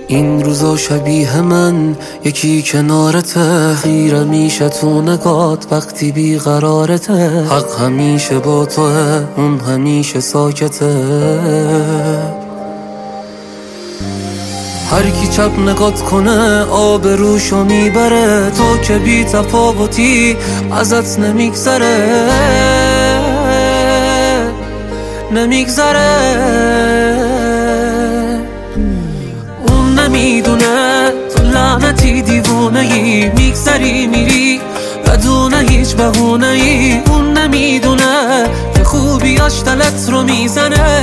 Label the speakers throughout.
Speaker 1: این روزا شبیه من یکی کنارته، خیره میشه تو نگات وقتی بیقرارته. حق همیشه با توه، اون همیشه ساکته. هر کی چپ نگات کنه آبروشو میبره، تو که بی تفاوتی ازت نمیگذره. اون نمیدونه تو لعنتی دیوونه‌ای، میگذری میری بدون هیچ بهونه‌ای. اون نمیدونه که خوبیاش دلت رو میزنه.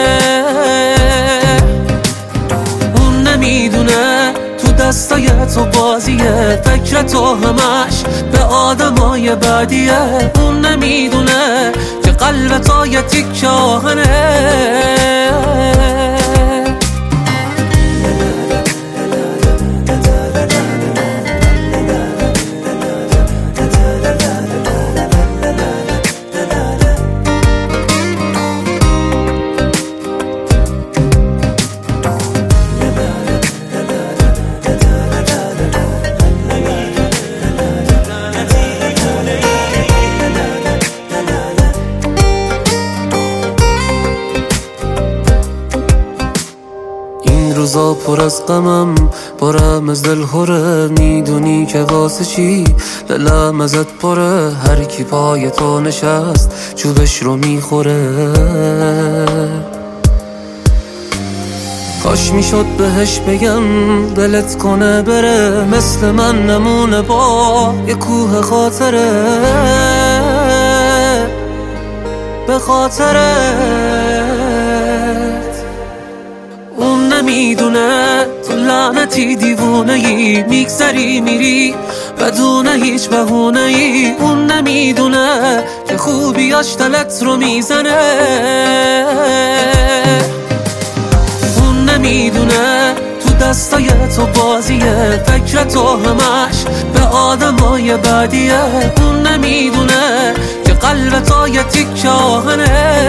Speaker 1: اون نمیدونه تو دستای تو بازیه، فکر تو همش به آدمای بعدیه. اون نمیدونه که قلب تو یه تیکه آهنه. روزا پر از غمم، پرم از دل خوره. میدونی که واسه چی دلم ازت پره. هر کی پای تو نشست چوبش رو میخوره. کاش میشد بهش بگم دلت کنه بره، مثل من نمونه با یه کوه خاطره. به خاطرت اون نمیدونه تو لعنتی دیوونه‌ای، میگذری میری بدون هیچ بهونه‌ای. اون نمیدونه که خوبیاش دلت رو میزنه. اون نمیدونه تو دستای تو بازیه، فکر تو همش به آدمای بعدیه. اون نمیدونه که قلب تو یه تیکه آهنه.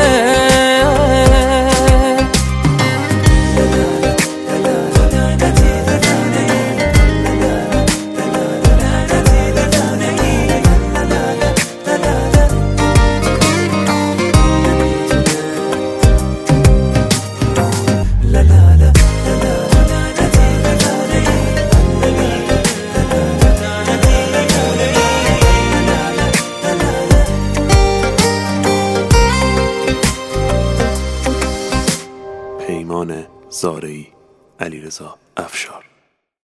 Speaker 2: پیمان زارعی، علیرضا افشار.